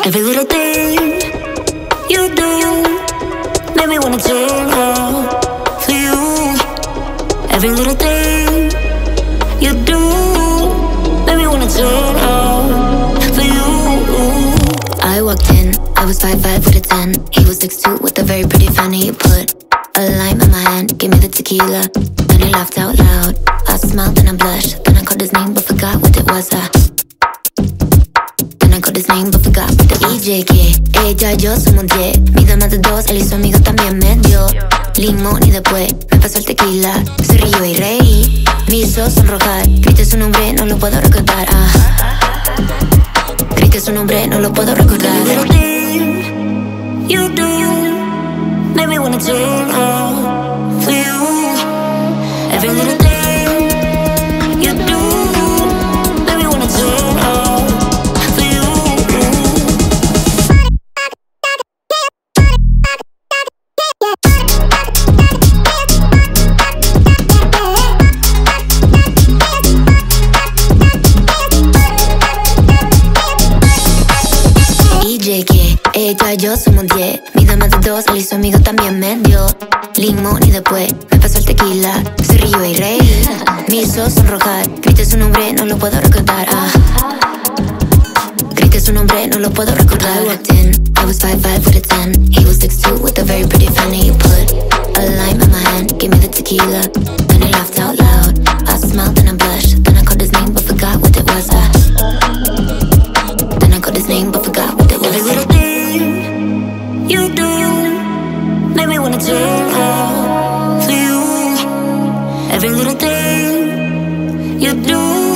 Every little thing you do make me wanna turn on for you. Every little thing you do make me wanna turn on for you. I walked in, I was 5'5" with a 10. He was 6'2" with a very pretty fanny. He put a lime in my hand, gave me the tequila, then he laughed out loud. I smiled and I blushed, then I called his name but forgot what it was. Then I called his name but forgot what it was. Y que ella y yo somos 10, mida más de 2, él y su amigo también me dio limón y después me pasó el tequila. Se rió y reí, me hizo sonrojar. Grité su nombre, no lo puedo recordar. Grité su nombre, no lo puedo recordar. Every little thing you do make me wanna turn on for you. Every little thing you do make me wanna turn on for you. Y que ella y yo somos 10, mida más de 2, él y su amigo también me dio limón y después me pasó el tequila. Se rió y reí, me hizo sonrojar. Grité su nombre, no lo puedo recordar. Grité su nombre, no lo puedo recordar. I walked in, I was 5'5" with a 10. He was 6'2" with a very pretty fanny. He put a lime in my hand, gave me the tequila, then he laughed out loud. I smiled and I blushed, then I called his name but forgot what it was. Then I called his name but forgot what it was. Every little thing you do make me wanna turn on for you. Every little thing you do